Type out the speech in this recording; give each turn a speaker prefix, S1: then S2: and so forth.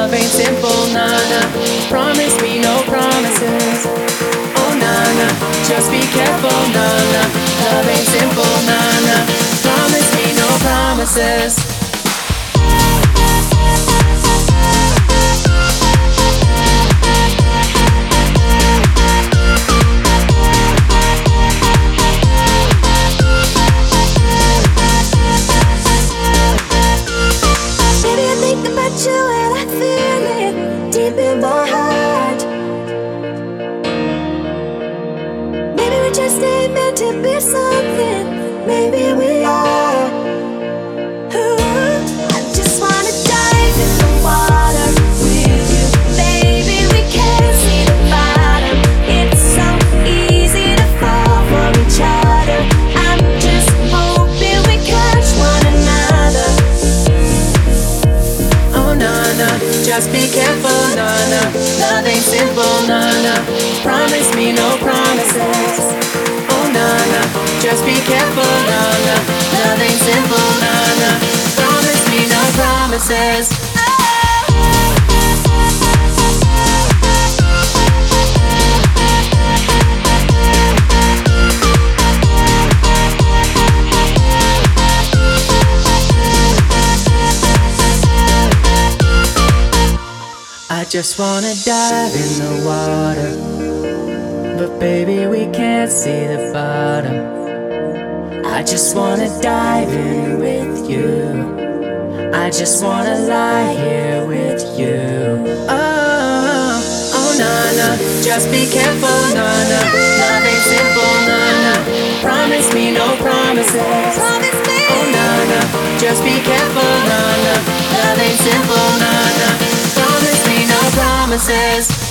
S1: love ain't simple, nah, nah. Promise me no promises. Oh, nah, nah, just be careful, nah, nah. Love ain't simple, nah, nah. Promise me no promises.
S2: You and I feel it deep in my heart. Maybe we just ain't meant to be something. Maybe we are. Ooh, I just wanna dive in the water with you, baby. We can't see the bottom. It's so easy to fall for each other. I'm just hoping we catch one another.
S1: Just be careful, nah, nah. Love ain't simple, nah, nah. Promise me no promises. Oh, nah, nah. Just be careful, nah, nah. Love ain't simple, nah, nah. Promise me no promises. I just wanna dive in the water, but baby we can't see the bottom. I just wanna dive in with you. I just wanna lie here with you. Oh, oh, nah, nah. Just be careful, nah, nah. Love ain't simple, nah, nah. Promise me no promises.
S2: Promise me.
S1: Oh, nah, nah. Just be careful, nah, nah. Love ain't simple, nah, nah. Promise me no promises.